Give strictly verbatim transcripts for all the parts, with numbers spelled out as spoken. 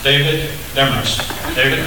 David Demarest. David?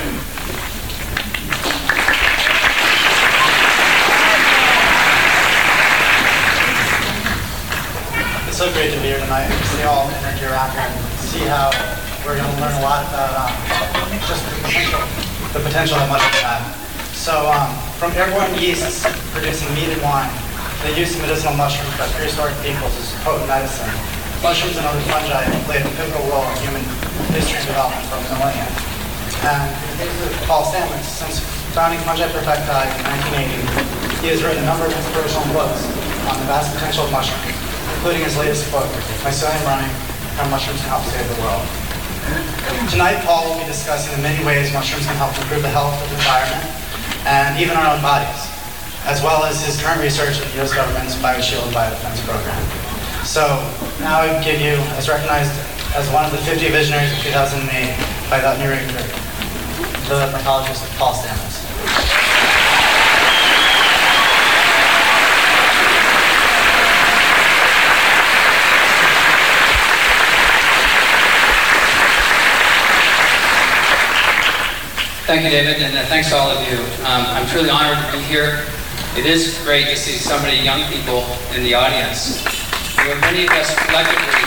It's so great to be here tonight and see all the energy around here and see how we're going to learn a lot about um, just the potential, the potential that mushrooms have. So um, from airborne yeasts producing meat and wine, the use of medicinal mushrooms by prehistoric peoples is potent medicine. Mushrooms and other fungi have played a pivotal role in human history and development for millennia. And in the case of Paul Stamets, since founding Fungi Perfecti in nineteen eighty, he has written a number of inspirational books on the vast potential of mushrooms, including his latest book, Mycelium Running, How Mushrooms Can Help Save the World. Tonight, Paul will be discussing the many ways mushrooms can help improve the health of the environment and even our own bodies, as well as his current research in the U S government's BioShield Biodefense program. So now I give you, as recognized as one of the fifty visionaries of two thousand eight by that New Yorker, the mycologist Paul Stamets. Thank you, David, and uh, thanks to all of you. Um, I'm truly honored to be here. It is great to see so many young people in the audience. You know, many of us collectively,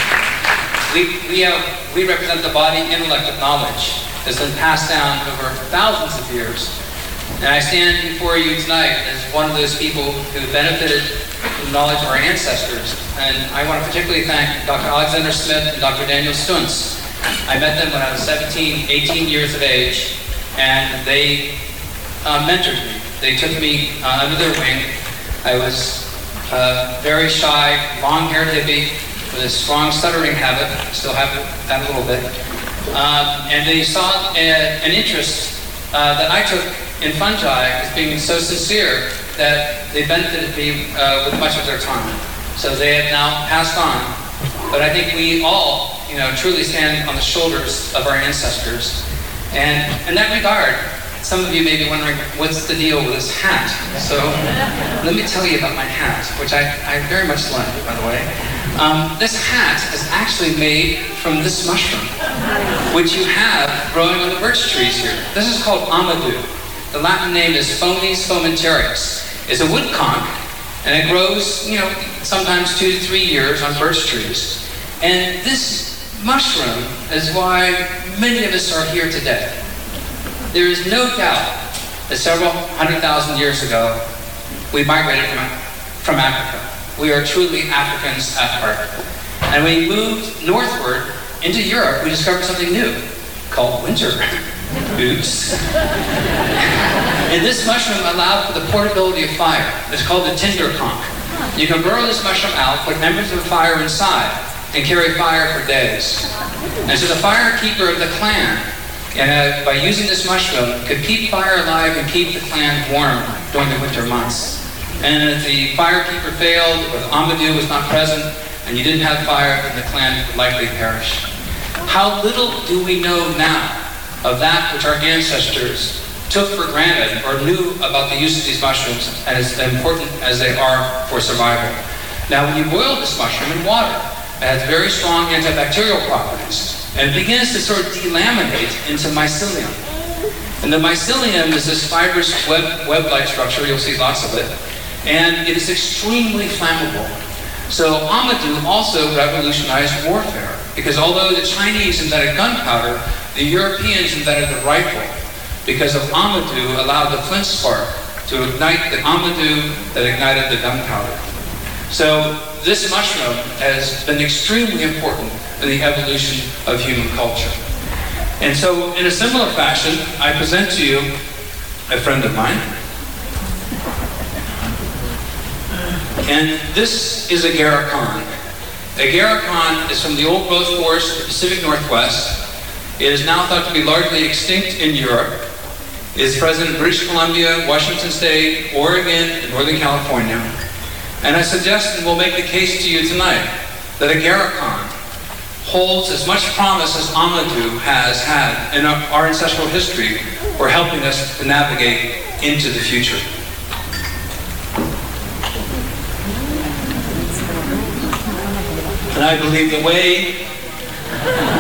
we, we, have, we represent the body intellect of knowledge that's been passed down over thousands of years. And I stand before you tonight as one of those people who benefited from the knowledge of our ancestors. And I want to particularly thank Doctor Alexander Smith and Doctor Daniel Stuntz. I met them when I was seventeen, eighteen years of age, and they uh, mentored me. They took me uh, under their wing. I was a very shy, long-haired hippie with a strong stuttering habit. I still have that a little bit. Um, and they saw a, an interest uh, that I took in fungi as being so sincere that they benefited me uh, with much of their time. So they have now passed on. But I think we all, you know, truly stand on the shoulders of our ancestors. And in that regard, some of you may be wondering, what's the deal with this hat? So let me tell you about my hat, which I, I very much like, by the way. Um, this hat is actually made from this mushroom, which you have growing on the birch trees here. This is called amadou. The Latin name is Fomes fomentarius. It's a wood conch, and it grows, you know, sometimes two to three years on birch trees. And this mushroom is why many of us are here today. There is no doubt that several hundred thousand years ago, we migrated from, from Africa. We are truly Africans at heart. And when we moved northward into Europe, we discovered something new called winter. Oops. And this mushroom allowed for the portability of fire. It's called the tinder conch. You can burrow this mushroom out, put embers of fire inside, and carry fire for days. And so the firekeeper of the clan, and uh, by using this mushroom, could keep fire alive and keep the clan warm during the winter months. And if the firekeeper failed, or the amadou was not present, and you didn't have fire, then the clan would likely perish. How little do we know now of that which our ancestors took for granted or knew about the use of these mushrooms as important as they are for survival. Now, when you boil this mushroom in water, it has very strong antibacterial properties, and it begins to sort of delaminate into mycelium. And the mycelium is this fibrous web, web-like structure, you'll see lots of it, and it is extremely flammable. So amadou also revolutionized warfare, because although the Chinese invented gunpowder, the Europeans invented the rifle, because of amadou allowed the flint spark to ignite the amadou that ignited the gunpowder. So this mushroom has been extremely important in the evolution of human culture. And so in a similar fashion, I present to you a friend of mine. And this is Agarikon. Agarikon is from the old growth forest of the Pacific Northwest. It is now thought to be largely extinct in Europe. It is present in British Columbia, Washington State, Oregon, and Northern California. And I suggest and will make the case to you tonight that Agarikon holds as much promise as amadou has had in our, our ancestral history for helping us to navigate into the future. And I believe the way for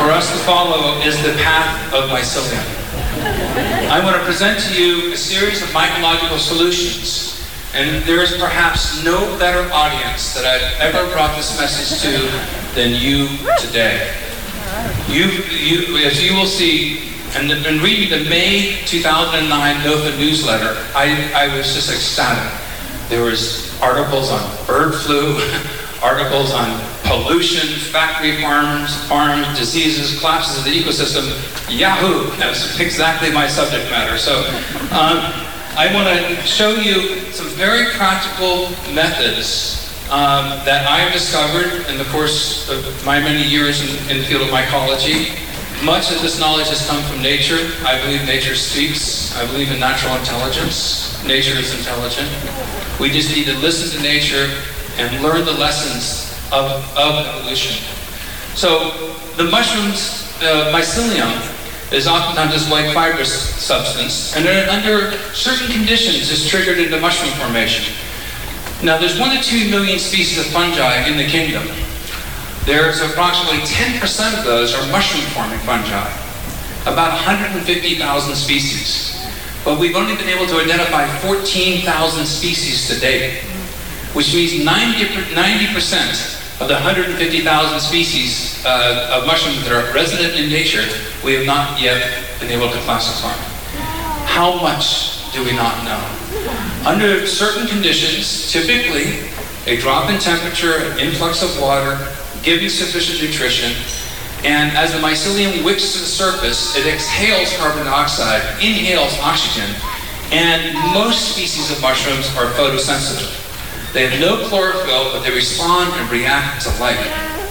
for us to follow is the path of mycelium. I want to present to you a series of mycological solutions. And there is perhaps no better audience that I've ever brought this message to than you today. You, you, as you will see, and in reading the May two thousand nine NOFA newsletter, I, I was just ecstatic. There was articles on bird flu, articles on pollution, factory farms, farms, diseases, collapses of the ecosystem. Yahoo! That's exactly my subject matter. So. Um, I want to show you some very practical methods um, that I have discovered in the course of my many years in, in the field of mycology. Much of this knowledge has come from nature. I believe nature speaks. I believe in natural intelligence. Nature is intelligent. We just need to listen to nature and learn the lessons of, of evolution. So the mushrooms, uh, mycelium, is oftentimes this white fibrous substance, and under certain conditions is triggered into mushroom formation. Now there's one to two million species of fungi in the kingdom. There's approximately ten percent of those are mushroom-forming fungi, about one hundred fifty thousand species. But we've only been able to identify fourteen thousand species to date, which means ninety percent of the one hundred fifty thousand species uh, of mushrooms that are resident in nature, we have not yet been able to classify. How much do we not know? Under certain conditions, typically a drop in temperature, an influx of water, giving sufficient nutrition, and as the mycelium wicks to the surface, it exhales carbon dioxide, inhales oxygen, and most species of mushrooms are photosensitive. They have no chlorophyll, but they respond and react to light.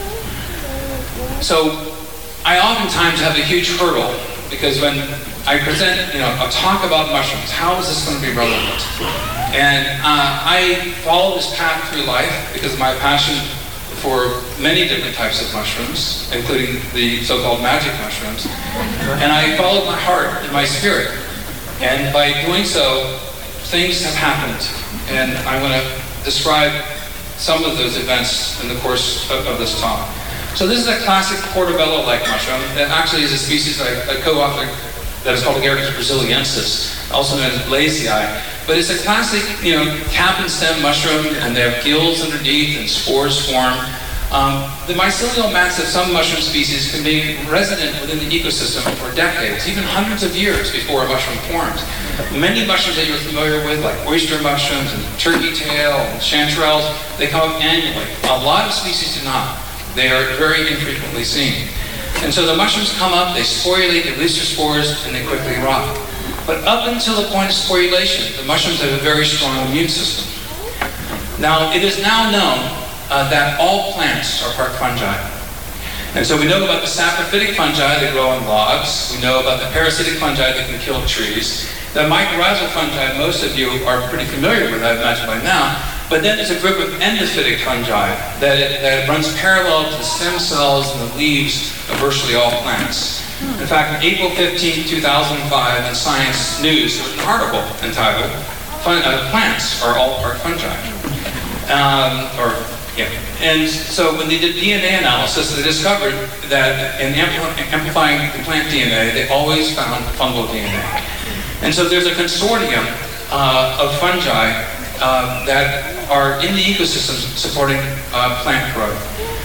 So I oftentimes have a huge hurdle because when I present, you know, a talk about mushrooms, how is this going to be relevant? And uh, I follow this path through life because of my passion for many different types of mushrooms, including the so-called magic mushrooms. And I followed my heart and my spirit. And by doing so, things have happened. And I want to describe some of those events in the course of, of this talk. So this is a classic portobello-like mushroom that actually is a species I, I co-authored that is called Agaricus brasiliensis, also known as blazei. But it's a classic, you know, cap and stem mushroom, and they have gills underneath and spores form. Um, the mycelial mats of some mushroom species can be resident within the ecosystem for decades, even hundreds of years before a mushroom forms. Many mushrooms that you're familiar with, like oyster mushrooms and turkey tail and chanterelles, they come up annually. A lot of species do not. They are very infrequently seen. And so the mushrooms come up, they sporulate, they release their spores, and they quickly rot. But up until the point of sporulation, the mushrooms have a very strong immune system. Now, it is now known uh, that all plants are part fungi. And so we know about the saprophytic fungi that grow on logs. We know about the parasitic fungi that can kill trees. The mycorrhizal fungi, most of you are pretty familiar with, I imagine by now. But then there's a group of endophytic fungi that, it, that runs parallel to the stem cells and the leaves of virtually all plants. In fact, on April fifteenth, two thousand five, in Science News, there was an article entitled Fun, uh, Plants Are All Part Fungi. Um, or, yeah. And so when they did D N A analysis, they discovered that in ampl amplifying the plant D N A, they always found fungal D N A. And so there's a consortium uh, of fungi uh, that are in the ecosystem supporting uh, plant growth.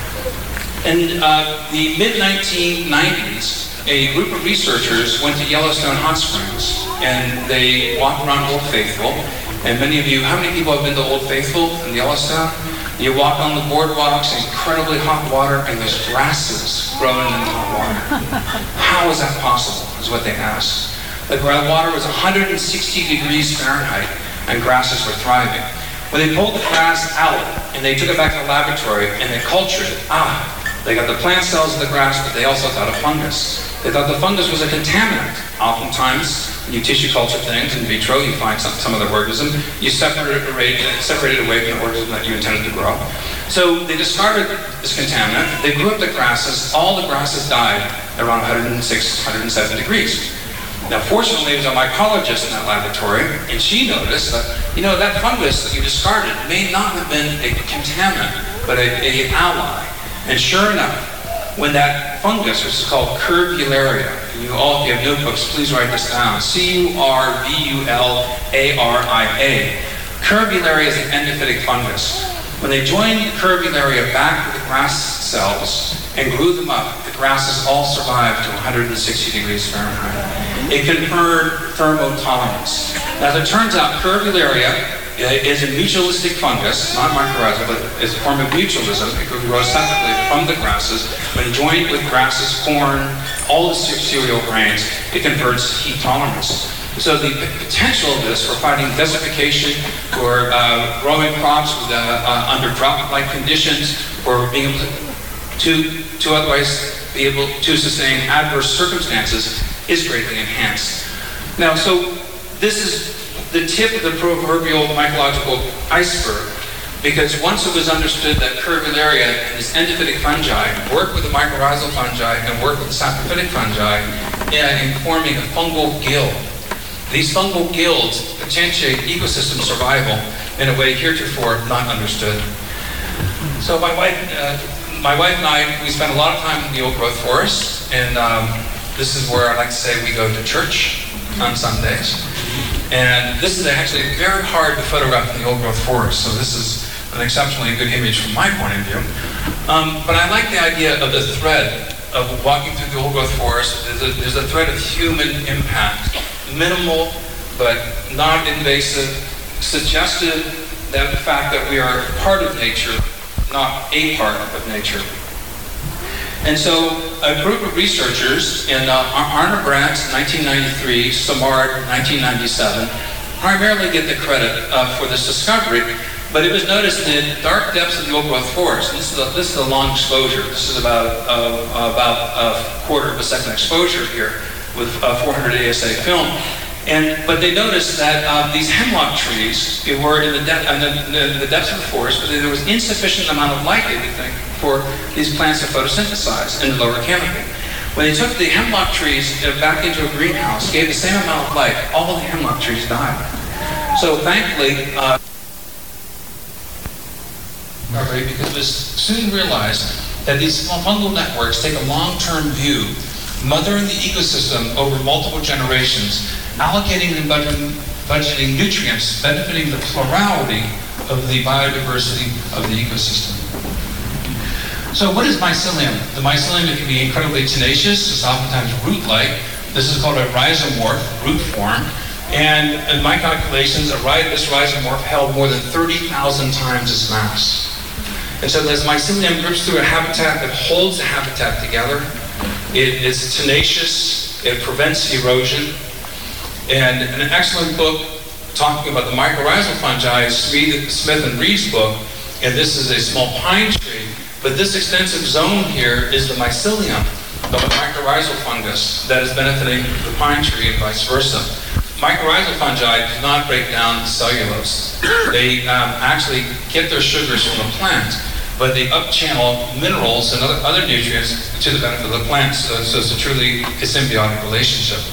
In uh, the mid nineteen nineties, a group of researchers went to Yellowstone Hot Springs, and they walked around Old Faithful. And many of you, how many people have been to Old Faithful in Yellowstone? You walk on the boardwalks, incredibly hot water, and there's grasses growing in the hot water. How is that possible, is what they asked. The water was one hundred sixty degrees Fahrenheit, and grasses were thriving. When they pulled the grass out, and they took it back to the laboratory, and they cultured it, ah, they got the plant cells of the grass, but they also thought of fungus. They thought the fungus was a contaminant. Oftentimes, when you tissue culture things in vitro, you find some, some other organism, you separate it, separate it away from the organism that you intended to grow. So they discarded this contaminant, they grew up the grasses, all the grasses died around one hundred six, one hundred seven degrees. Now fortunately, there was a mycologist in that laboratory, and she noticed that, you know, that fungus that you discarded may not have been a contaminant, but a, a ally. And sure enough, when that fungus, which is called Curvularia, and you all, if you have notebooks, please write this down, C U R V U L A R I A. Curvularia is an endophytic fungus. When they joined Curvularia back with the grass cells and grew them up, the grasses all survived to one hundred sixty degrees Fahrenheit. It conferred thermotolerance. Now, as it turns out, Curvularia is a mutualistic fungus, not mycorrhizal, but is a form of mutualism. It grows separately from the grasses. When joined with grasses, corn, all the cereal grains, it converts heat tolerance. So the potential of this for fighting desertification, for uh, growing crops with, uh, uh, under drought-like conditions, or being able to, to, to otherwise be able to sustain adverse circumstances is greatly enhanced. Now, so this is the tip of the proverbial mycological iceberg, because once it was understood that Curvularia and its endophytic fungi work with the mycorrhizal fungi and work with the saprophytic fungi in, in forming a fungal guild. These fungal guilds potentiate ecosystem survival in a way heretofore not understood. So my wife, uh, my wife and I, we spend a lot of time in the old growth forest, and um, this is where I like to say we go to church on Sundays. And this is actually very hard to photograph in the old growth forest, so this is an exceptionally good image from my point of view. Um, but I like the idea of the thread of walking through the old growth forest. There's a, there's a thread of human impact, minimal but not invasive, suggested that the fact that we are part of nature, not a part of nature. And so a group of researchers in uh, Arne Brandt, nineteen ninety-three, Samard, nineteen ninety-seven, primarily get the credit uh, for this discovery, but it was noticed in dark depths of the old growth forest. And this is a, this is a long exposure. This is about, uh, about a quarter of a second exposure here with uh, four hundred A S A film. And, but they noticed that uh, these hemlock trees were in the, de- in, the, in the depths of the forest, but there was insufficient amount of light, they would think, for these plants to photosynthesize in the lower canopy. When they took the hemlock trees back into a greenhouse, gave the same amount of light, all the hemlock trees died. So thankfully, uh, because it was soon realized that these fungal networks take a long-term view, mothering the ecosystem over multiple generations, allocating and budgeting, budgeting nutrients, benefiting the plurality of the biodiversity of the ecosystem. So what is mycelium? The mycelium, it can be incredibly tenacious, it's oftentimes root-like. This is called a rhizomorph, root form. And in my calculations, a rhi- this rhizomorph held more than thirty thousand times its mass. And so as mycelium grips through a habitat that holds the habitat together, it is tenacious, it prevents erosion. And an excellent book talking about the mycorrhizal fungi is Smith and Reed's book, and this is a small pine tree, but this extensive zone here is the mycelium of a mycorrhizal fungus that is benefiting the pine tree and vice versa. Mycorrhizal fungi do not break down cellulose. They um, actually get their sugars from the plant, but they up-channel minerals and other, other nutrients to the benefit of the plant, so, so it's a truly a symbiotic relationship.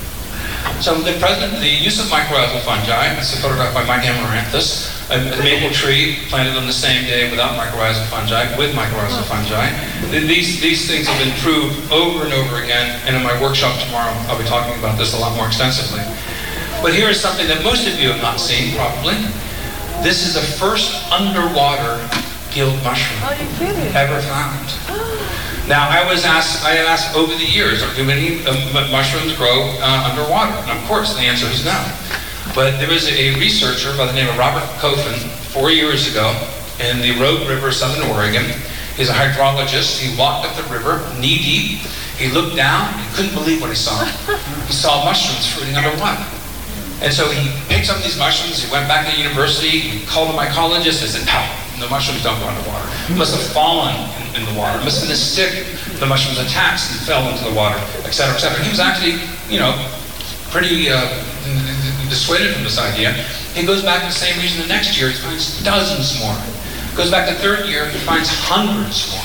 So the, present, the use of mycorrhizal fungi, this is a photograph by Mike Amaranthus, a, a maple tree planted on the same day without mycorrhizal fungi, with mycorrhizal fungi. These, these things have been proved over and over again, and in my workshop tomorrow, I'll be talking about this a lot more extensively. But here is something that most of you have not seen, probably. This is the first underwater gill mushroom ever found. Now, I was asked, I asked over the years, do many uh, mushrooms grow uh, underwater? And of course, the answer is no. But there was a researcher by the name of Robert Coffin four years ago in the Rogue River, Southern Oregon. He's a hydrologist. He walked up the river knee deep. He looked down. He couldn't believe what he saw. He saw mushrooms fruiting underwater. And so he picked up these mushrooms. He went back to university. He called a mycologist and said, no, the mushrooms don't go underwater. It must have fallen in, in the water. It must have been a stick. The mushrooms attached and fell into the water, et cetera, et cetera. He was actually, you know, pretty uh, dissuaded from this idea. He goes back to the same region the next year. He finds dozens more. Goes back the third year. He finds hundreds more.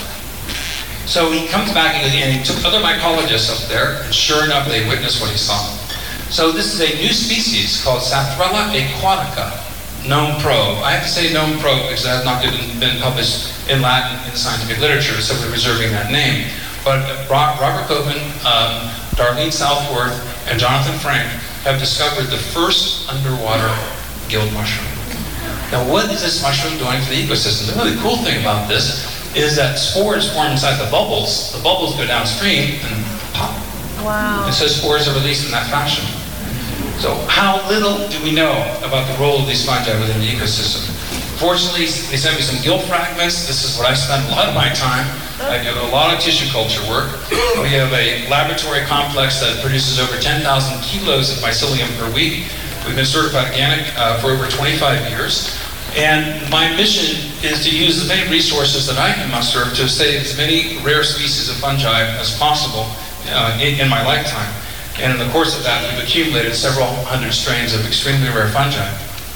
So he comes back and he took other mycologists up there, and sure enough, they witnessed what he saw. So this is a new species called Saphrella aquatica, gnome probe. I have to say gnome probe because it has not been, been published in Latin in the scientific literature, so we're reserving that name. but Ro- Robert Kogan, um, Darlene Southworth, and Jonathan Frank have discovered the first underwater gill mushroom. Now, what is this mushroom doing to the ecosystem? The really cool thing about this is that spores form inside the bubbles. The bubbles go downstream and pop. Wow. And so spores are released in that fashion. So how little do we know about the role of these fungi within the ecosystem? Fortunately, they sent me some gill fragments. This is what I spend a lot of my time. I do a lot of tissue culture work. We have a laboratory complex that produces over ten thousand kilos of mycelium per week. We've been certified organic uh, for over twenty-five years. And my mission is to use as many resources that I can muster to save as many rare species of fungi as possible uh, in, in my lifetime. And in the course of that, we've accumulated several hundred strains of extremely rare fungi.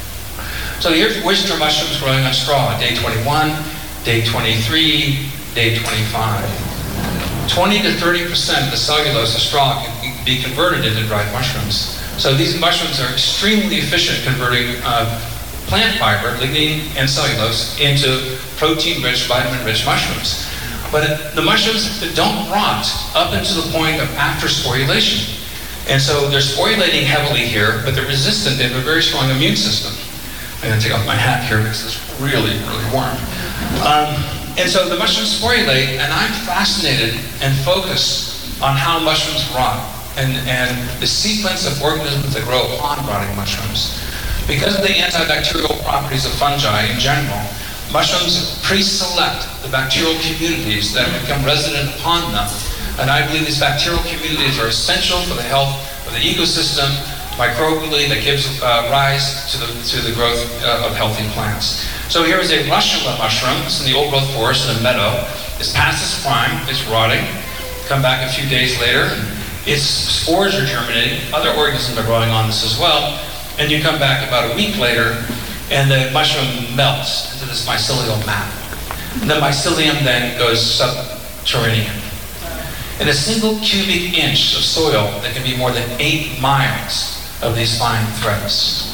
So here's oyster mushrooms growing on straw, day twenty-one, day twenty-three, day twenty-five. twenty to thirty percent of the cellulose of straw can be converted into dried mushrooms. So these mushrooms are extremely efficient at converting uh, plant fiber, lignin and cellulose, into protein-rich, vitamin-rich mushrooms. But the mushrooms don't rot up until the point of after sporulation. And so they're sporulating heavily here, but they're resistant. They have a very strong immune system. I'm going to take off my hat here because it's really, really warm. Um, and so the mushrooms sporulate, and I'm fascinated and focused on how mushrooms rot and, and the sequence of organisms that grow upon rotting mushrooms. Because of the antibacterial properties of fungi in general, mushrooms pre-select the bacterial communities that become resident upon them. And I believe these bacterial communities are essential for the health of the ecosystem, microbially, that gives uh, rise to the, to the growth uh, of healthy plants. So here is a Russian mushroom. It's in the old growth forest in a meadow. It's past its prime, it's rotting. Come back a few days later, its spores are germinating. Other organisms are growing on this as well. And you come back about a week later, and the mushroom melts into this mycelial mat. And the mycelium then goes subterranean. In a single cubic inch of soil, there can be more than eight miles of these fine threads.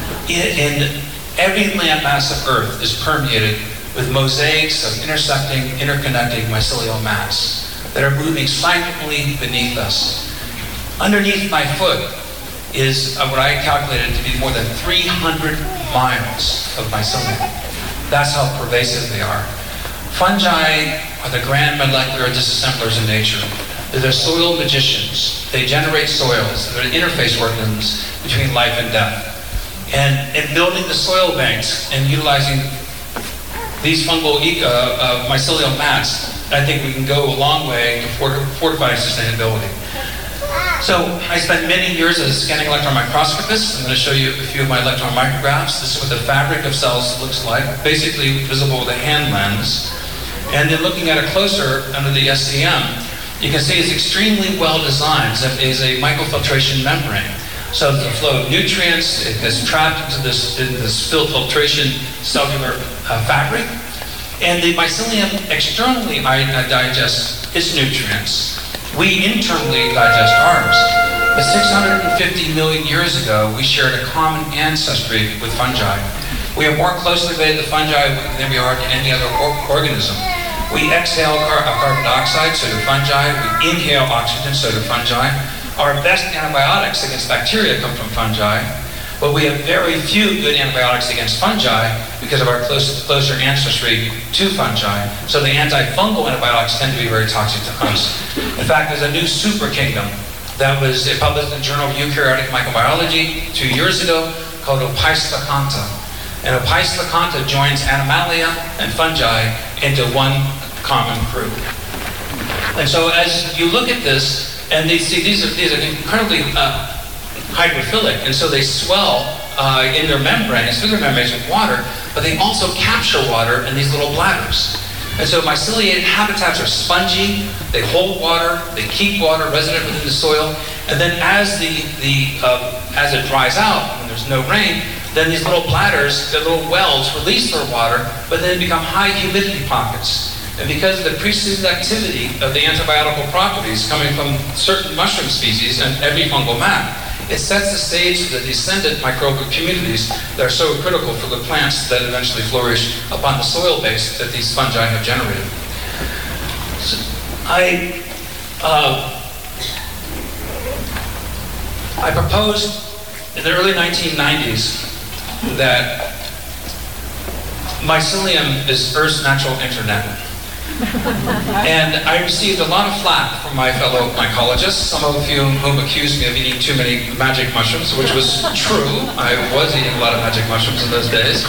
In every landmass of Earth is permeated with mosaics of intersecting, interconnecting mycelial mats that are moving silently beneath us. Underneath my foot is what I calculated to be more than three hundred miles of mycelium. That's how pervasive they are. Fungi are the grand molecular disassemblers in nature. They're the soil magicians. They generate soils. They're the interface organisms between life and death. And in building the soil banks and utilizing these fungal uh, uh, mycelial mats, I think we can go a long way to fortifying sustainability. So I spent many years as a scanning electron microscopist. I'm going to show you a few of my electron micrographs. This is what the fabric of cells looks like, basically visible with a hand lens. And then looking at it closer under the S C M, you can see it's extremely well designed. It is a microfiltration membrane. So the flow of nutrients, it gets trapped into this, in this filtration cellular uh, fabric. And the mycelium externally uh, digests its nutrients. We internally digest ours. But six hundred fifty million years ago, we shared a common ancestry with fungi. We are more closely related to fungi than we are to any other or organism. We exhale car carbon dioxide, so do fungi. We inhale oxygen, so do fungi. Our best antibiotics against bacteria come from fungi, but we have very few good antibiotics against fungi because of our close, closer ancestry to fungi. So the antifungal antibiotics tend to be very toxic to us. In fact, there's a new super kingdom that was published in the Journal of Eukaryotic Microbiology two years ago called Opis lacanta. And Opis lacanta joins Animalia and fungi into one common crew. And so as you look at this, and they see these are, these are incredibly uh, hydrophilic, and so they swell uh, in their membranes, through their membranes with water, but they also capture water in these little bladders. And so myceliated habitats are spongy, they hold water, they keep water resident within the soil, and then as the, the uh, as it dries out, when there's no rain, then these little bladders, the little wells release their water, but then become high humidity pockets. And because of the preceding activity of the antibiotical properties coming from certain mushroom species and every fungal mat, it sets the stage for the descendant microbial communities that are so critical for the plants that eventually flourish upon the soil base that these fungi have generated. So I Uh, I proposed in the early nineteen nineties that mycelium is Earth's natural internet. And I received a lot of flack from my fellow mycologists, some of you whom accused me of eating too many magic mushrooms, which was true. I was eating a lot of magic mushrooms in those days.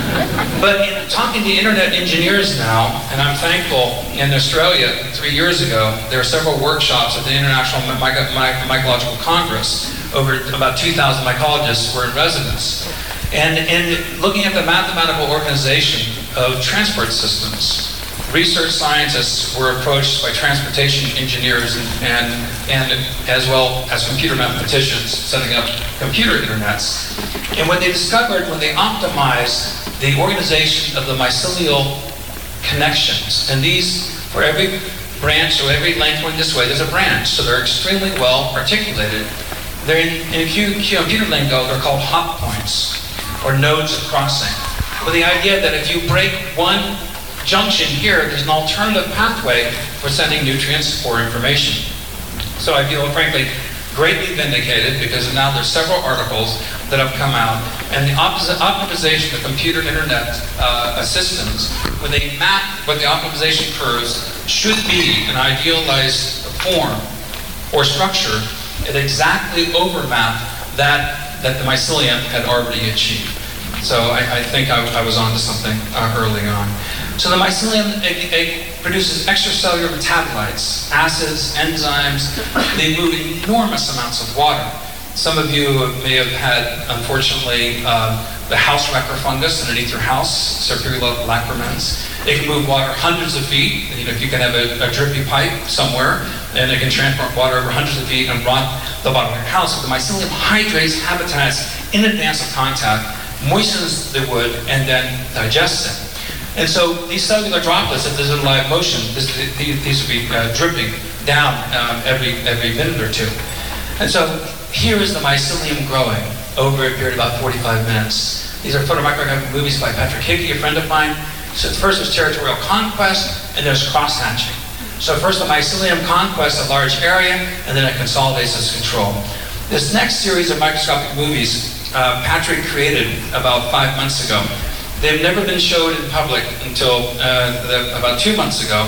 But in talking to internet engineers now, and I'm thankful, in Australia three years ago, there were several workshops at the International Myco My Mycological Congress. Over about two thousand mycologists were in residence. And in looking at the mathematical organization of transport systems, research scientists were approached by transportation engineers and, and, and as well as computer mathematicians setting up computer internets. And what they discovered when they optimized the organization of the mycelial connections, and these, for every branch, so every length going this way, there's a branch, so they're extremely well articulated. They're in, in computer lingo, they're called hot points, or nodes of crossing, with the idea that if you break one junction here, there's an alternative pathway for sending nutrients or information. So I feel, frankly, greatly vindicated because now there's several articles that have come out, and the optimization of computer internet uh, systems, where they map what the optimization curves should be an idealized form or structure, it exactly overmap that that the mycelium had already achieved. So I, I think I, I was onto something uh, early on. So the mycelium it, it produces extracellular metabolites, acids, enzymes. They move enormous amounts of water. Some of you may have had, unfortunately, uh, the house wrecker fungus underneath your house, Serpulula lacrimens. It can move water hundreds of feet. You know, if you can have a, a drippy pipe somewhere, and it can transport water over hundreds of feet and rot the bottom of your house. So the mycelium hydrates habitats in advance of contact, moistens the wood, and then digests it. And so these cellular droplets, if there's a live motion, this, these would be uh, dripping down um, every, every minute or two. And so here is the mycelium growing over a period of about forty-five minutes. These are photomicrographic movies by Patrick Hickey, a friend of mine. So first was territorial conquest, and there's cross-hatching. So first the mycelium conquests a large area, and then it consolidates as control. This next series of microscopic movies, uh, Patrick created about five months ago. They've never been showed in public until uh, the, about two months ago.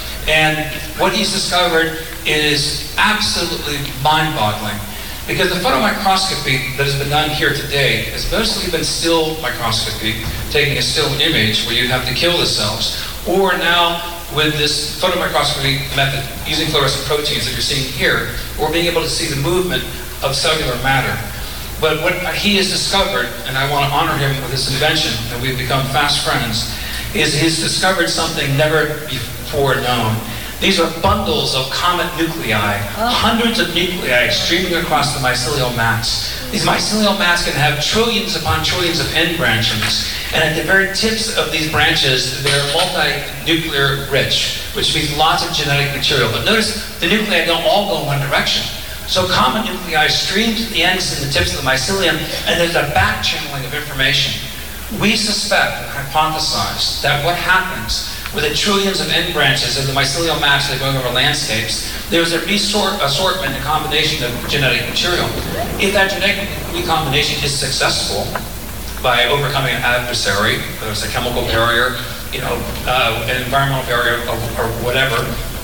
And what he's discovered is absolutely mind-boggling. Because the photomicroscopy that has been done here today has mostly been still microscopy, taking a still image where you have to kill the cells. Or now, with this photomicroscopy method, using fluorescent proteins that you're seeing here, we're being able to see the movement of cellular matter. But what he has discovered, and I want to honor him with this invention, and we've become fast friends, is he's discovered something never before known. These are bundles of comet nuclei, oh. hundreds of nuclei streaming across the mycelial mats. These mycelial mats can have trillions upon trillions of end branches, and at the very tips of these branches, they're multi-nuclear rich, which means lots of genetic material. But notice the nuclei don't all go in one direction. So common nuclei stream to the ends and the tips of the mycelium, and there's a back channeling of information. We suspect and hypothesize that what happens with the trillions of end branches of the mycelial mats that are going over landscapes, there's a resort, assortment and combination of genetic material. If that genetic recombination is successful by overcoming an adversary, whether it's a chemical barrier, you know, uh, an environmental barrier, or, or whatever,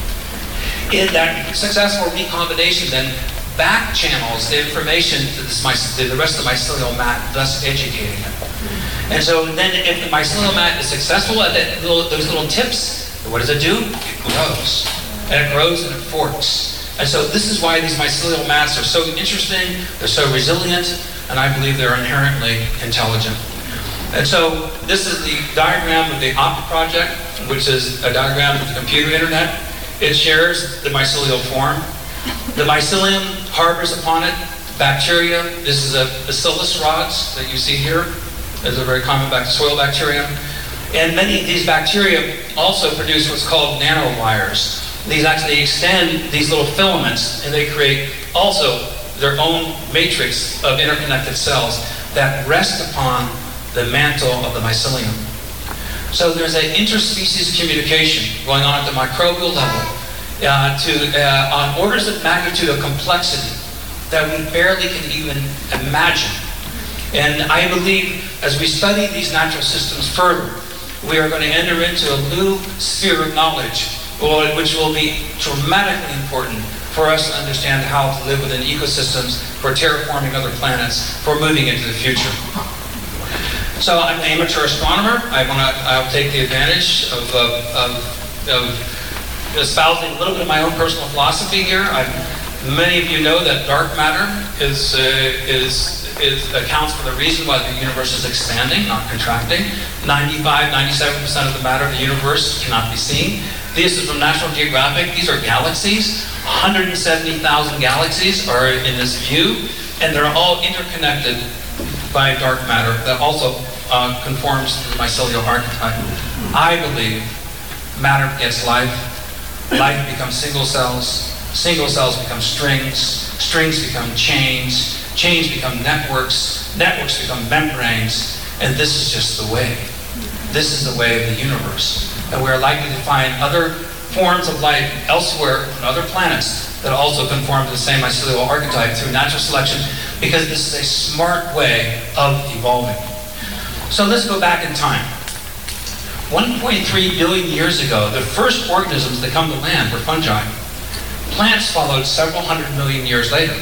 in that successful recombination then back channels the information to, this, to the rest of the mycelial mat, thus educating it. And so then if the mycelial mat is successful at that little, those little tips, what does it do? It grows. And it grows and it forks. And so this is why these mycelial mats are so interesting, they're so resilient, and I believe they're inherently intelligent. And so this is the diagram of the OPT project, which is a diagram of the computer internet. It shares the mycelial form. The mycelium harbors upon it bacteria. This is a bacillus rods that you see here. There's a very common back soil bacterium. And many of these bacteria also produce what's called nanowires. These actually extend these little filaments, and they create also their own matrix of interconnected cells that rest upon the mantle of the mycelium. So there's an interspecies communication going on at the microbial level uh, to uh, on orders of magnitude of complexity that we barely can even imagine. And I believe as we study these natural systems further, we are going to enter into a new sphere of knowledge, which will be dramatically important for us to understand how to live within ecosystems, for terraforming other planets, for moving into the future. So I'm an amateur astronomer. I want to I'll take the advantage of, uh, of, of espousing a little bit of my own personal philosophy here. I'm, many of you know that dark matter is, uh, is, is accounts for the reason why the universe is expanding, not contracting. ninety-five, ninety-seven percent of the matter of the universe cannot be seen. This is from National Geographic. These are galaxies. one hundred seventy thousand galaxies are in this view, and they're all interconnected by dark matter that also uh, conforms to the mycelial archetype. I believe matter gets life, life becomes single cells, single cells become strings, strings become chains, chains become networks, networks become membranes, and this is just the way. This is the way of the universe. And we're likely to find other forms of life elsewhere on other planets that also conform to the same mycelial archetype through natural selection, because this is a smart way of evolving. So let's go back in time. one point three billion years ago, the first organisms that come to land were fungi. Plants followed several hundred million years later.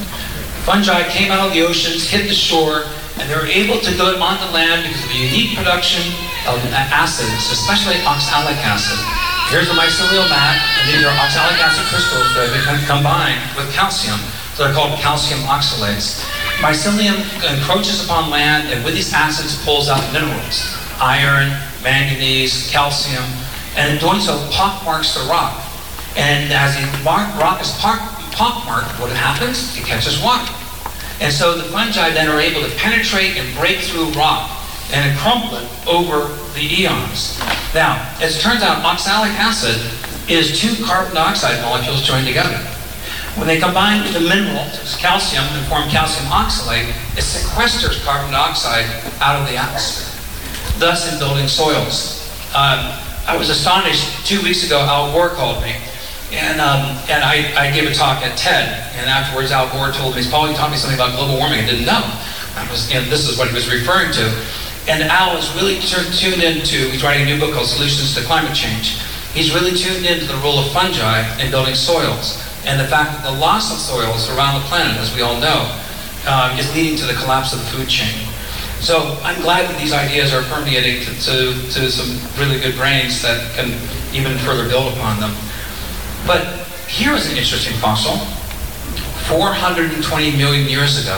Fungi came out of the oceans, hit the shore, and they were able to go onto land because of the unique production of acids, especially oxalic acid. Here's the mycelial mat, and these are oxalic acid crystals that have been combined with calcium. So they're called calcium oxalates. Mycelium encroaches upon land, and with these acids pulls out minerals, iron, manganese, calcium, and in doing so, pockmarks the rock. And as the rock is pockmarked, what happens? It catches water. And so the fungi then are able to penetrate and break through rock and crumble it over the eons. Now, as it turns out, oxalic acid is two carbon dioxide molecules joined together. When they combine with the mineral, calcium, and form calcium oxalate, it sequesters carbon dioxide out of the atmosphere, thus in building soils. Um, I was astonished, two weeks ago, Al Gore called me, and, um, and I, I gave a talk at TED, and afterwards Al Gore told me, Paul, you taught me something about global warming I didn't know. I was, and this is what he was referring to. And Al is really tuned into, he's writing a new book called Solutions to Climate Change. He's really tuned into the role of fungi in building soils, and the fact that the loss of soils around the planet, as we all know, uh, is leading to the collapse of the food chain. So I'm glad that these ideas are permeating to, to, to some really good brains that can even further build upon them. But here is an interesting fossil. four hundred twenty million years ago,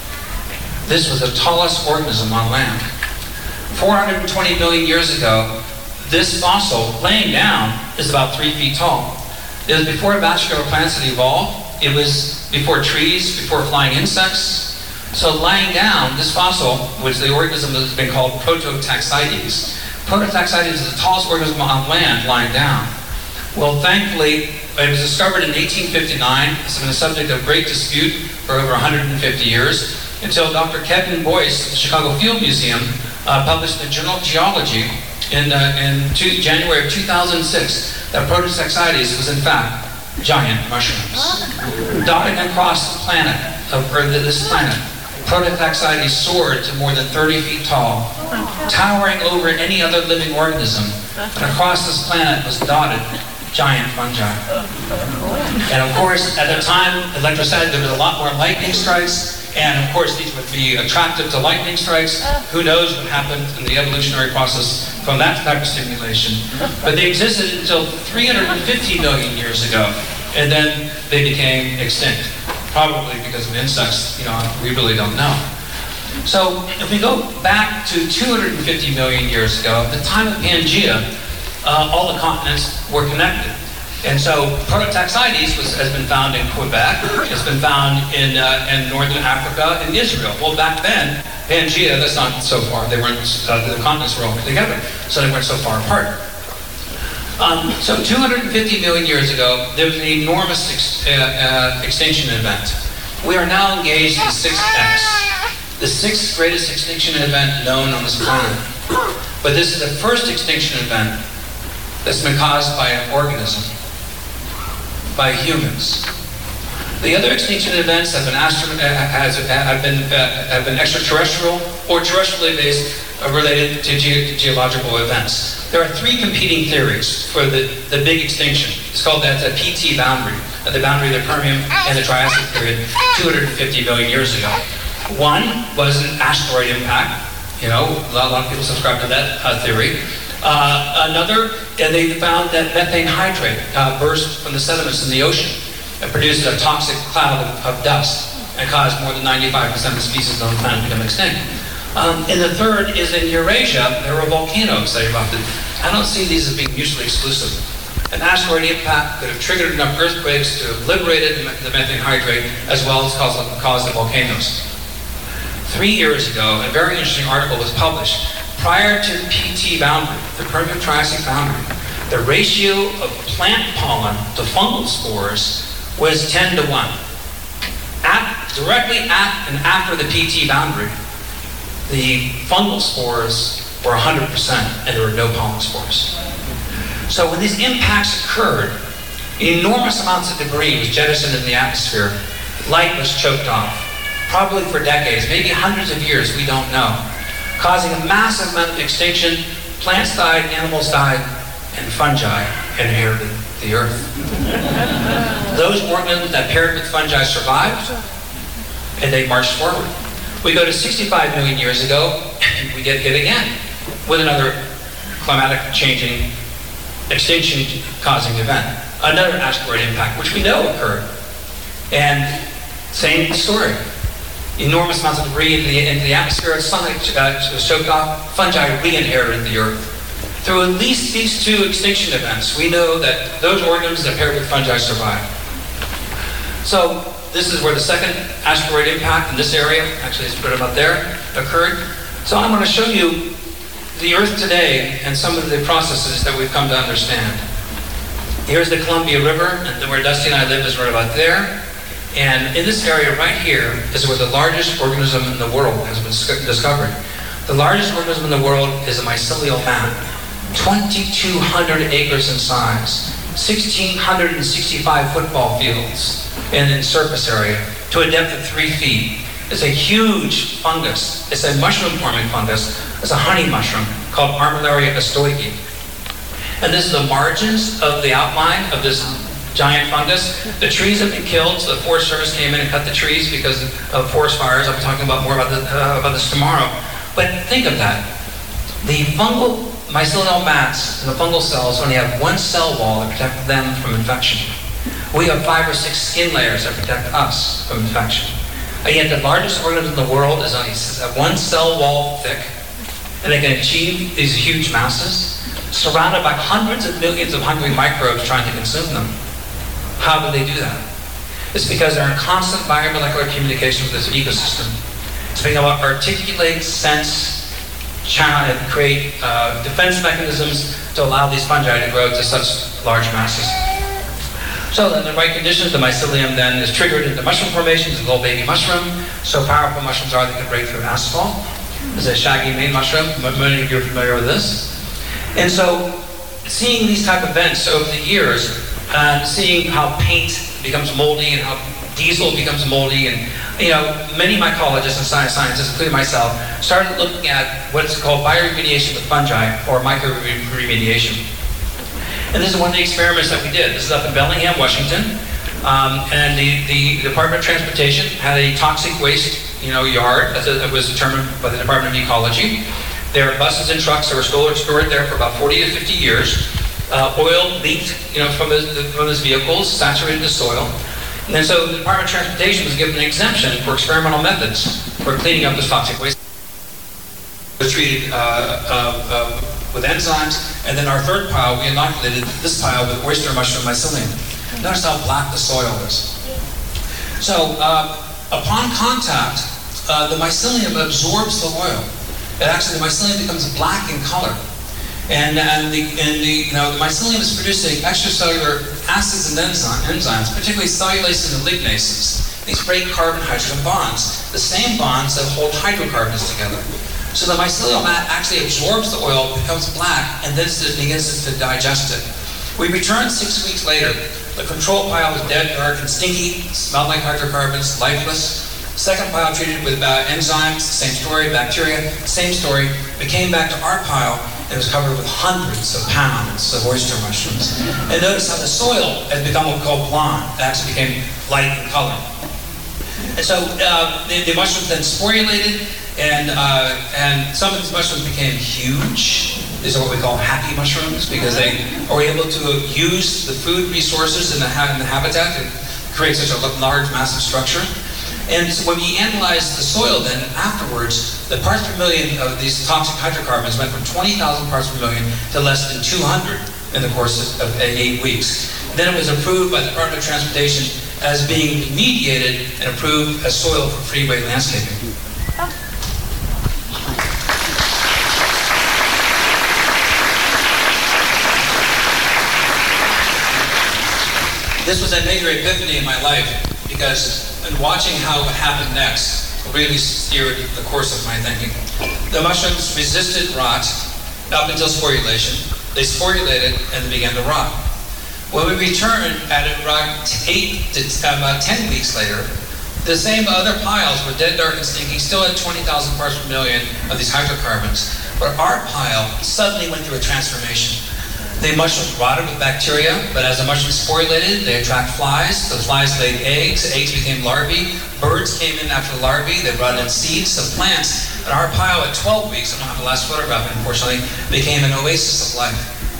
this was the tallest organism on land. four hundred twenty million years ago, this fossil, laying down, is about three feet tall. It was before vascular plants had evolved. It was before trees, before flying insects. So lying down, this fossil, which the organism has been called Prototaxides. Prototaxides is the tallest organism on land lying down. Well, thankfully, it was discovered in eighteen fifty-nine. It's been a subject of great dispute for over one hundred fifty years, until Doctor Kevin Boyce at the Chicago Field Museum uh, published in the Journal of Geology in, uh, in two, January of two thousand six that Prototaxides was in fact giant mushrooms. Dotting across the planet, of, or this planet, Prototaxides soared to more than thirty feet tall, towering over any other living organism. And across this planet was dotted giant fungi. And of course, at the time, electrostatic, there was a lot more lightning strikes. And of course, these would be attractive to lightning strikes. Who knows what happened in the evolutionary process from that type of stimulation. But they existed until three hundred fifty million years ago. And then they became extinct. Probably because of insects, you know, we really don't know. So if we go back to two hundred fifty million years ago, at the time of Pangea, uh, all the continents were connected. And so Prototaxides was, has been found in Quebec, it's been found in, uh, in northern Africa and Israel. Well, back then, Pangea, that's not so far, they weren't, uh, the continents were all together, so they weren't so far apart. Um, so two hundred fifty million years ago, there was an enormous ex uh, uh, extinction event. We are now engaged in sixth X, the sixth greatest extinction event known on this planet. But this is the first extinction event that's been caused by an organism. by humans. The other extinction events have been, astro uh, has, uh, have been, uh, have been extraterrestrial or terrestrially based, uh, related to, ge to geological events. There are three competing theories for the, the big extinction. It's called that the P T boundary, uh, the boundary of the Permian and the Triassic period, two hundred fifty million years ago. One was an asteroid impact. You know, a lot, a lot of people subscribe to that uh, theory. Uh, another, and they found that methane hydrate uh, burst from the sediments in the ocean. It produced a toxic cloud of, of dust and caused more than ninety-five percent of the species on the planet to become extinct. Um, and the third is in Eurasia, there were volcanoes that erupted. I don't see these as being mutually exclusive. An asteroid impact could have triggered enough earthquakes to have liberated the methane hydrate as well as caused, caused the volcanoes. Three years ago, a very interesting article was published. Prior to the P T boundary, the Permian-Triassic boundary, the ratio of plant pollen to fungal spores was ten to one. At, directly at and after the P T boundary, the fungal spores were one hundred percent and there were no pollen spores. So when these impacts occurred, enormous amounts of debris was jettisoned in the atmosphere. Light was choked off, probably for decades, maybe hundreds of years, we don't know, causing a massive amount of extinction. Plants died, animals died, and fungi inherited the earth. Those organisms that paired with fungi survived, and they marched forward. We go to sixty-five million years ago, we get hit again with another climatic changing, extinction-causing event. Another asteroid impact, which we know occurred. And same story. Enormous amounts of debris into the, into the atmosphere, sunlight uh, was choked off, fungi re-inherited the earth. Through at least these two extinction events, we know that those organisms that paired with fungi survived. So this is where the second asteroid impact in this area, actually let's put it up there, occurred. So I'm going to show you the Earth today and some of the processes that we've come to understand. Here's the Columbia River, and where Dusty and I live is right about there. And in this area right here is where the largest organism in the world has been discovered. The largest organism in the world is a mycelial mat, twenty-two hundred acres in size, one thousand six hundred sixty-five football fields in, in surface area, to a depth of three feet. It's a huge fungus. It's a mushroom-forming fungus. It's a honey mushroom called Armillaria ostoiki. And this is the margins of the outline of this giant fungus. The trees have been killed, so the Forest Service came in and cut the trees because of forest fires. I'll be talking about more about, the, uh, about this tomorrow. But think of that. The fungal mycelial mats and the fungal cells only have one cell wall to protect them from infection. We have five or six skin layers that protect us from infection. And yet the largest organism in the world is only one cell wall thick, and they can achieve these huge masses, surrounded by hundreds of millions of hungry microbes trying to consume them. How do they do that? It's because they're in constant biomolecular communication with this ecosystem. It's being able to articulate, sense, channel, and create uh, defense mechanisms to allow these fungi to grow to such large masses. So in the right conditions, the mycelium then is triggered into mushroom formations, a little baby mushroom. So powerful mushrooms are they can break through asphalt. There's a shaggy main mushroom, many of you are familiar with this. And so seeing these type of events over the years, uh, seeing how paint becomes moldy and how diesel becomes moldy, and you know, many mycologists and science scientists, including myself, started looking at what's called bioremediation with fungi, or micro-remediation. And this is one of the experiments that we did. This is up in Bellingham, Washington. Um, and the, the Department of Transportation had a toxic waste you know, yard that was determined by the Department of Ecology. There were buses and trucks that were stored, stored there for about forty to fifty years. Uh, oil leaked you know, from, the, from those vehicles, saturated the soil. And then so the Department of Transportation was given an exemption for experimental methods for cleaning up this toxic waste. It was treated uh, uh, uh, with enzymes, and then our third pile, we inoculated this pile with oyster mushroom mycelium. Notice how black the soil is. So uh, upon contact, uh, the mycelium absorbs the oil. It actually, the mycelium becomes black in color. And, and, the, and the, you know, the mycelium is producing extracellular acids and enzyme, enzymes, particularly cellulases and lignases. These break carbon-hydrogen bonds, the same bonds that hold hydrocarbons together. So the mycelial mat actually absorbs the oil, becomes black, and then begins to digest it. We returned six weeks later The control pile was dead, dark, and stinky, smelled like hydrocarbons, lifeless. Second pile treated with uh, enzymes, same story, bacteria, same story. We came back to our pile, and it was covered with hundreds of pounds of oyster mushrooms. And notice how the soil has become what we call blonde. It actually became light in color. And so uh, the, the mushrooms then sporulated, and, uh, and some of these mushrooms became huge. These are what we call happy mushrooms, because they are able to use the food resources in the, ha in the habitat to create such a large, massive structure. And so when we analyzed the soil then afterwards, the parts per million of these toxic hydrocarbons went from twenty thousand parts per million to less than two hundred in the course of eight weeks. Then it was approved by the Department of Transportation as being remediated and approved as soil for freeway landscaping. This was a major epiphany in my life, because in watching how it happened next really steered the course of my thinking. The mushrooms resisted rot up until sporulation. They sporulated and they began to rot. When we returned at around eight to about ten weeks later, the same other piles were dead, dark, and stinking, still had twenty thousand parts per million of these hydrocarbons. But our pile suddenly went through a transformation. The mushrooms rotted with bacteria, but as the mushrooms sporulated, they attract flies. The flies laid eggs, eggs became larvae, birds came in after the larvae, they brought in seeds of plants, and our pile at twelve weeks, I don't have the last photograph unfortunately, became an oasis of life.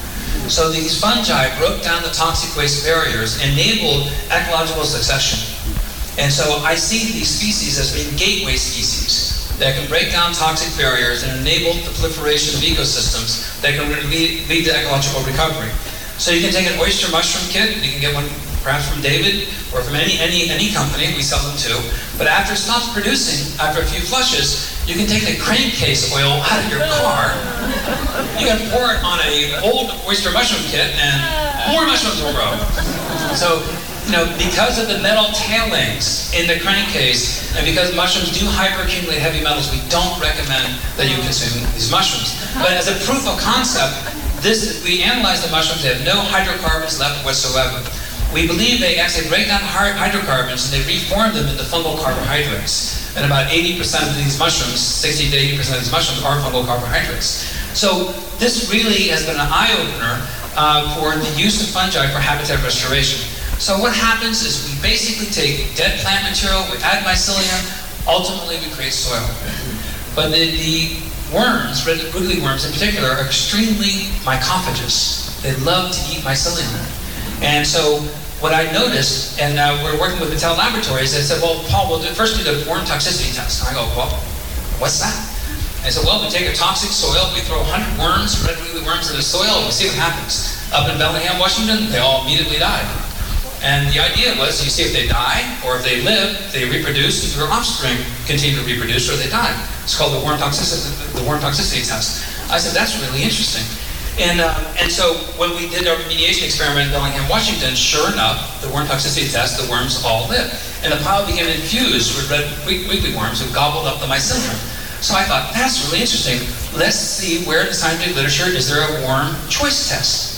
So these fungi broke down the toxic waste barriers, enabled ecological succession. And so I see these species as being gateway species that can break down toxic barriers and enable the proliferation of ecosystems that can lead, lead to ecological recovery. So you can take an oyster mushroom kit, you can get one perhaps from David or from any, any, any company, we sell them too, but after it stops producing, after a few flushes, you can take the crankcase oil out of your car, you can pour it on an old oyster mushroom kit, and more mushrooms will grow. So, you know, because of the metal tailings in the crankcase, and because mushrooms do hyperaccumulate heavy metals, we don't recommend that you consume these mushrooms. But as a proof of concept, this, we analyzed the mushrooms, they have no hydrocarbons left whatsoever. We believe they actually break down hydrocarbons and they reform them into fungal carbohydrates. And about eighty percent of these mushrooms, sixty to eighty percent of these mushrooms are fungal carbohydrates. So this really has been an eye-opener uh, for the use of fungi for habitat restoration. So what happens is we basically take dead plant material, we add mycelium, ultimately we create soil. But the, the worms, red wiggly worms in particular, are extremely mycophagous. They love to eat mycelium. And so what I noticed, and uh, we're working with Battelle Laboratories, they said, well, Paul, we'll do, first do the worm toxicity test. And I go, well, what's that? I said, well, we take a toxic soil, we throw one hundred worms, red wiggly worms in the soil, and we see what happens. Up in Bellingham, Washington, they all immediately died. And the idea was, you see if they die, or if they live, they reproduce, if their offspring continue to reproduce, or they die. It's called the worm toxicity, the worm toxicity test. I said, that's really interesting. And, uh, and so when we did our remediation experiment in Bellingham, Washington, sure enough, the worm toxicity test, the worms all lived. And the pile became infused with red wiggly worms who gobbled up the mycelium. So I thought, that's really interesting. Let's see where in the scientific literature is there a worm choice test.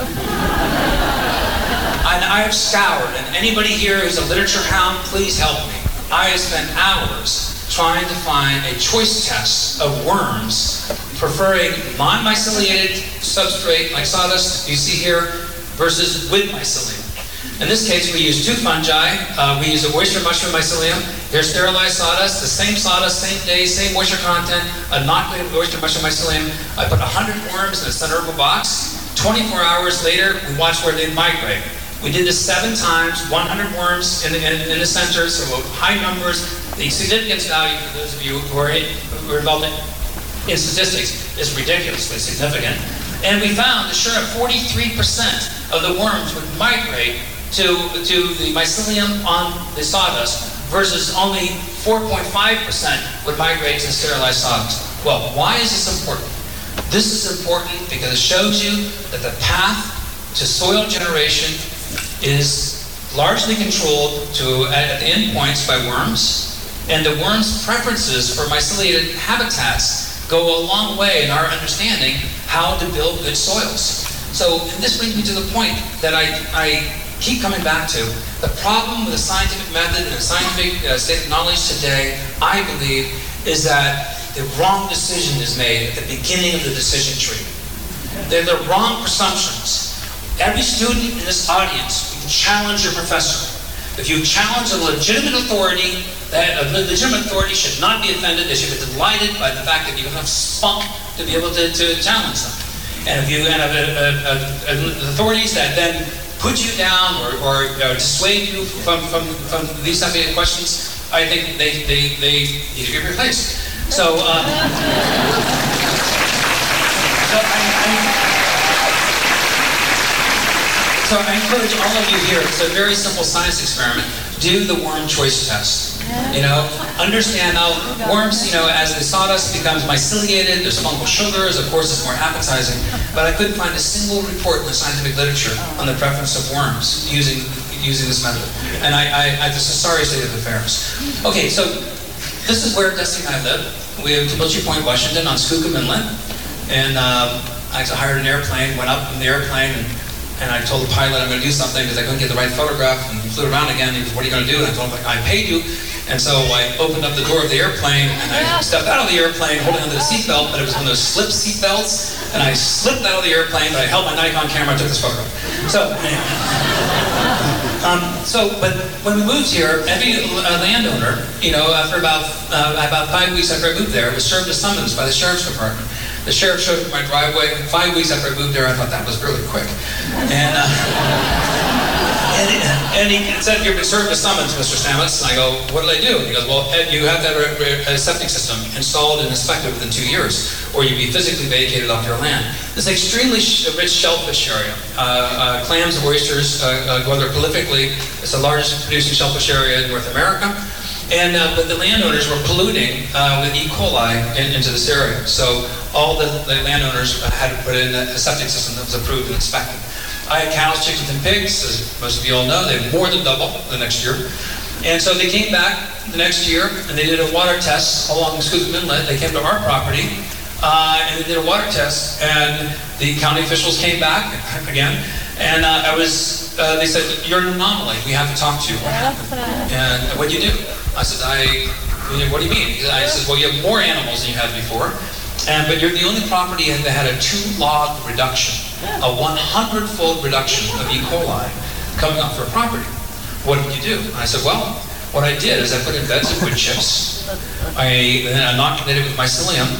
And I have scoured, and anybody here who's a literature hound, please help me. I have spent hours trying to find a choice test of worms preferring non-myceliated substrate like sawdust, you see here, versus with mycelium. In this case, we use two fungi. Uh, we use a oyster mushroom mycelium. Here's sterilized sawdust, the same sawdust, same day, same moisture content, inoculated oyster mushroom mycelium. I put one hundred worms in the center of a box. twenty-four hours later, we watch where they migrate. We did this seven times, one hundred worms in the, in, in the center, so high numbers. The significance value, for those of you who are, in, who are involved in, in statistics, is ridiculously significant. And we found that sure, forty-three percent of the worms would migrate to, to the mycelium on the sawdust, versus only four point five percent would migrate to sterilized sawdust. Well, why is this important? This is important because it shows you that the path to soil generation is largely controlled to, at the endpoints by worms, and the worms' preferences for myceliated habitats go a long way in our understanding how to build good soils. So this brings me to the point that I, I keep coming back to. The problem with the scientific method and the scientific uh, state of knowledge today, I believe, is that the wrong decision is made at the beginning of the decision tree. They're the wrong presumptions. Every student in this audience, you challenge your professor. If you challenge a legitimate authority, that a legitimate authority should not be offended. They should be delighted by the fact that you have spunk to be able to, to challenge them. And if you and uh, uh, uh, authorities that then put you down or, or uh, dissuade you from, from, from these type of questions, I think they, they, they need to be replaced. So, uh, so I, I So I encourage all of you here, it's a very simple science experiment. Do the worm choice test. You know, understand how worms, you know, as the sawdust becomes myceliated, there's fungal sugars, of course it's more appetizing, but I couldn't find a single report in the scientific literature on the preference of worms using using this method. And I, I, I this is a sorry state of affairs. Okay, so this is where Dusty and I live. We live in Cabilchi Point, Washington on Skookum Inlet. And uh, I hired an airplane, went up in the airplane, and And I told the pilot I'm going to do something because I couldn't get the right photograph, and he flew around again. He goes, "What are you going to do?" And I told him, like, "I paid you." And so I opened up the door of the airplane, and I stepped out of the airplane holding onto the seatbelt, but it was one of those slip seatbelts, and I slipped out of the airplane, but I held my Nikon camera and took this photograph. So, um, so, but when we moved here, every uh, landowner, you know, after about uh, about five weeks after I moved there, was served a summons by the sheriff's department. The sheriff showed up at my driveway. Five weeks after I moved there, I thought that was really quick. And, uh, and, and he said, "You've been served a summons, Mister Stamets." And I go, "What did I do?" And he goes, "Well, Ed, you have to have a, a septic system installed and inspected within two years, or you'd be physically vacated off your land." This is an extremely sh rich shellfish area. Uh, uh, clams and oysters uh, uh, go there prolifically. It's the largest producing shellfish area in North America. And uh, but the landowners were polluting uh, with E. coli in, into this area. So all the, the landowners had to put in a, a septic system that was approved and inspected. I had cows, chickens, and pigs, as most of you all know. They more than doubled the next year. And so they came back the next year, and they did a water test along Skookum Inlet. They came to our property, uh, and they did a water test. And the county officials came back again, and uh, I was. Uh, they said, "You're an anomaly. We have to talk to you. What happened?" And what'd you do? I said, I, what do you mean? I said, "Well, you have more animals than you had before, and, but you're the only property that had a two-log reduction, a one hundred-fold reduction of E. coli coming off your property. What did you do?" And I said, "Well, what I did is I put in beds of wood chips. I then inoculated it with mycelium,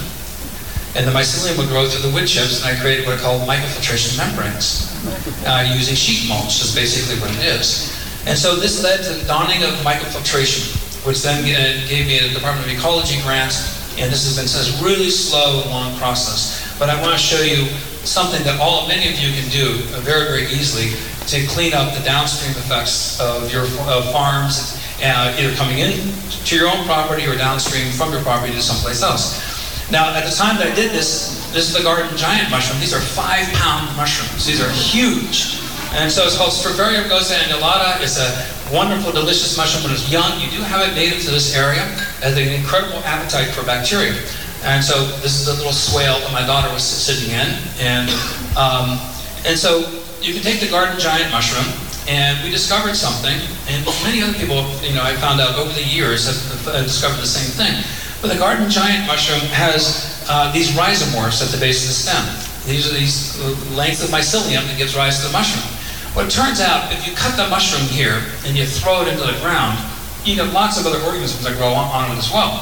and the mycelium would grow through the wood chips, and I created what are called microfiltration membranes uh, using sheet mulch, is basically what it is. And so this led to the dawning of microfiltration, which then gave me a Department of Ecology grant, and this has been such a really slow and long process. But I want to show you something that all many of you can do very, very easily to clean up the downstream effects of your uh, farms, uh, either coming in to your own property or downstream from your property to someplace else. Now, at the time that I did this, this is the garden giant mushroom. These are five-pound mushrooms. These are huge. And so it's called Stropharia rugosa annulata. It's a wonderful, delicious mushroom when it's young. You do have it native to this area. It has an incredible appetite for bacteria. And so this is a little swale that my daughter was sitting in. And, um, and so you can take the garden giant mushroom, and we discovered something, and many other people, you know, I found out over the years have discovered the same thing. But the garden giant mushroom has uh, these rhizomorphs at the base of the stem. These are these lengths of mycelium that gives rise to the mushroom. Well, it turns out, if you cut the mushroom here and you throw it into the ground, you get lots of other organisms that grow on, on it as well.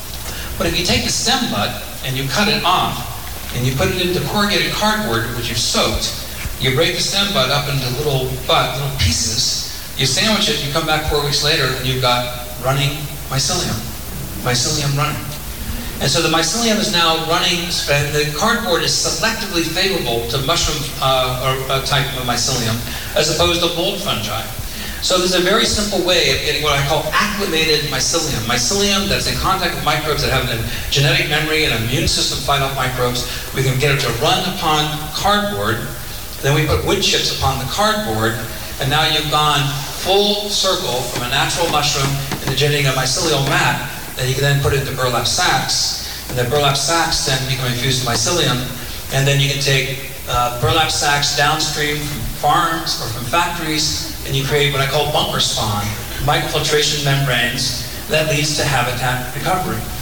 But if you take the stem bud and you cut it off and you put it into corrugated cardboard, which you've soaked, you break the stem bud up into little bud, little pieces, you sandwich it, you come back four weeks later and you've got running mycelium. Mycelium running. And so the mycelium is now running, and the cardboard is selectively favorable to mushroom uh, or, uh, type of mycelium, as opposed to mold fungi. So there's a very simple way of getting what I call acclimated mycelium. Mycelium that's in contact with microbes that have a genetic memory and immune system fight off microbes. We can get it to run upon cardboard. Then we put wood chips upon the cardboard, and now you've gone full circle from a natural mushroom into getting a mycelial mat that you can then put into burlap sacks. And the burlap sacks then become infused with mycelium. And then you can take uh, burlap sacks downstream from farms or from factories, and you create what I call bunker spawn, microfiltration membranes that leads to habitat recovery.